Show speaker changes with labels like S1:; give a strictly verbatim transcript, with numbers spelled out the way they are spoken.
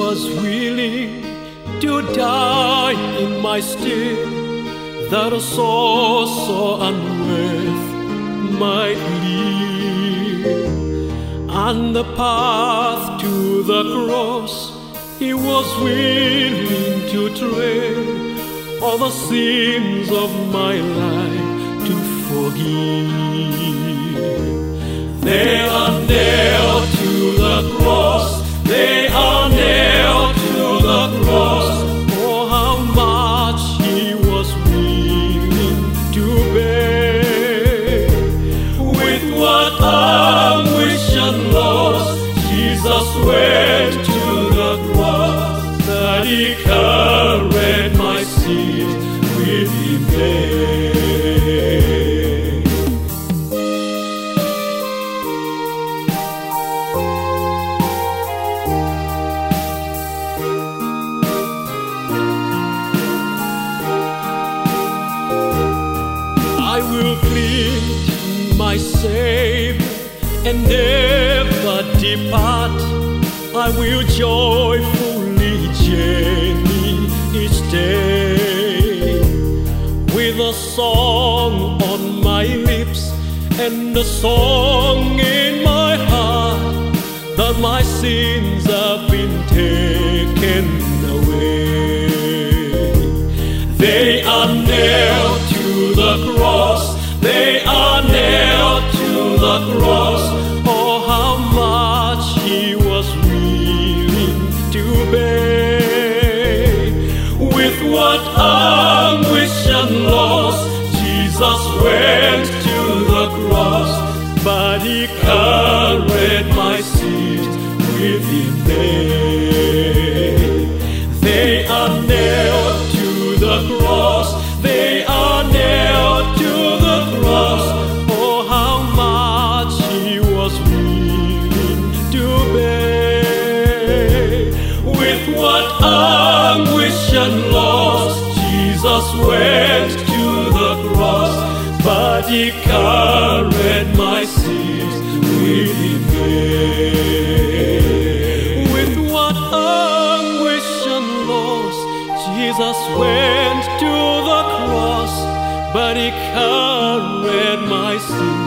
S1: was willing to die in my stead, that a soul so unworth might live. On the path to the cross, he was willing to tread all the sins of my life to forgive. They are nailed to the cross, they are nailed to the cross. Oh, how much he was willing to bear. With what anguish and loss Jesus went to the cross, that he carried my sins with him there. I will cling to my Savior and never depart. I will joyfully journey each day, with a song on my lips and a song in my heart, that my sins have been taken away. They are nailed to the cross, they are nailed to the cross. Oh, how much he was willing to bear. With what anguish and loss Jesus went to the cross, but he carried my sins with him there. They are nailed to the cross, they are nailed to the cross. Oh, how much he was willing to bear. With what anguish and loss Jesus went to the cross, but he carried my sins with him there. With what anguish and loss Jesus went to the cross, but he carried my sins